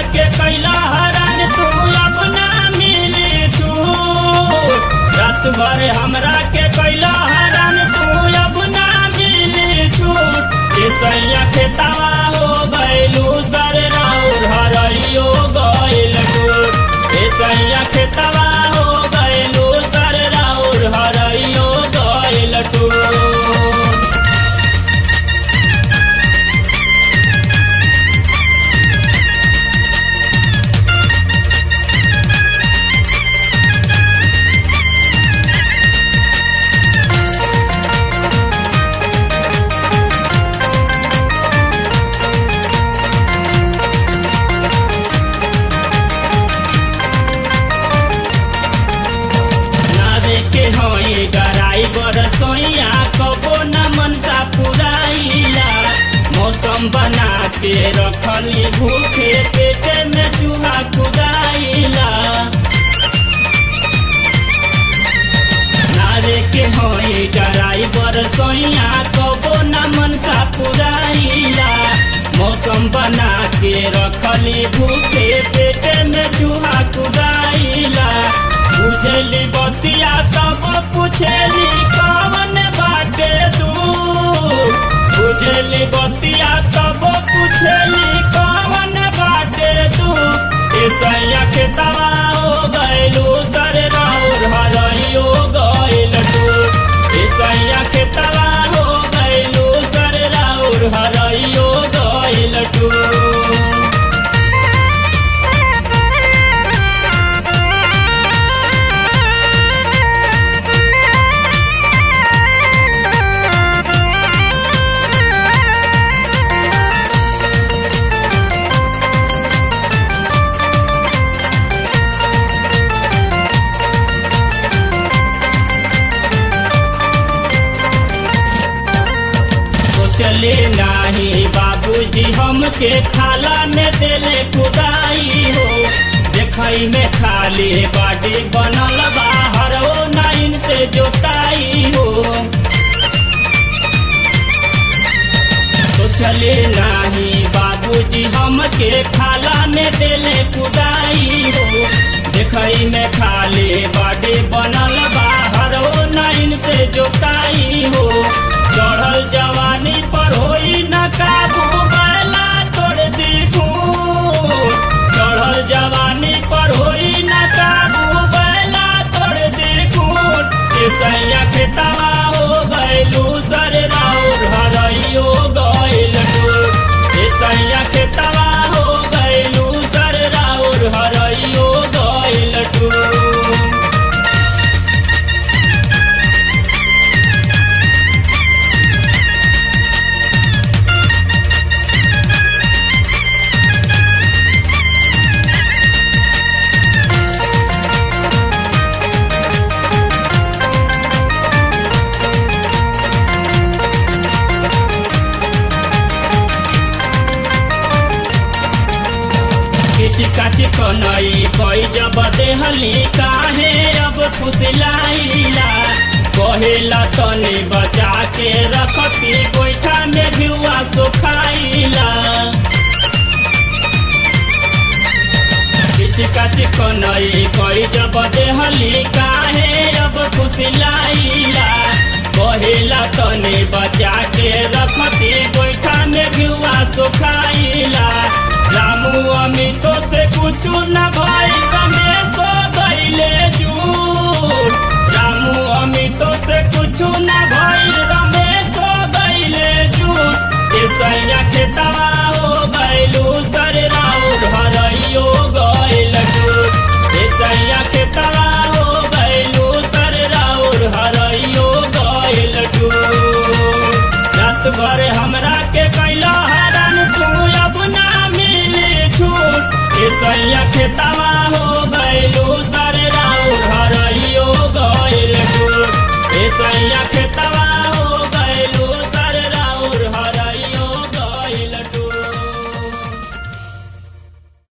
के कैला हरान तू अपना मिली छूट। रात भर हमरा के कैला हरान तू अपना मिली छूट। सैया खेतावा हो गैलू सर राउर हरइयो गैल टूट। सैया खेतावा हो गैलू सर राउर हरइयो गैल टूट। के होई डराई बरसोइया कबो न मनसा पुराइला। मौसम बना के रखली भूखे पेटे में चूहा कुदाइला। नारे के होई डराई बरसोइया कबो न मनसा पुराइला। मौसम बना के रखली भूखे पेटे में चूहा कुदाइला। बुझली बतिया तब पूछली कवन बाटे दूर। बुझली बतिया तब पूछली कवन बाटे दूर। सैया खेतवा हो गैलू सर राउर हरइयो गैल टूट। सैया खेतवा हो गैलू सर राउर हरइयो गैल टूट। चले नाही बाबूजी हमके खाला में देले कुदाई हो। देखई में खाली बाडी बनल बाहर हो नाइन से जोताई हो। तो चले नाही बाबूजी हमके खाला में देले कुदाई हो। देखई में खाली बाडी बनल बाहर हो नाइन से जोताई हो। चढ़ल जवानी पर होई न काबू बैला तोड़ दीखू। चढ़ल जवानी पर होई न काबू बैला तोड़ दीखू। सैया खेतवा हो गैलू सर राउर हरइयो गैल टूट। सैया खेतवा हो गैलू सर राउर हरइयो गैल टूट। काची कनई कई जब देहली काहे अब फुसलाइला। कहेला तनी बचा के रखती गोइठा में घिउआ सुखाइला। काची कनई कई जब देहली काहे अब फुसलाइला। कहेला तनी बचा के रखती गोइठा में घिउआ सुखाइला। रामू अमितो से कुछ न भाई रमेश गैले झूठ। रामू अमितो से कुछ न भाई रमेश गैले झूठ। सैया खेतवा हो गैलू सर राउर हरइयो गैल टूट। सैया खेतवा हो गैलू सर राउर हरइयो गैल टूट। रात भर हमरा के कैला हरान तू अपना सैया खेतवा हो गैलू सर राउर हरइयो गैल टूट। सैया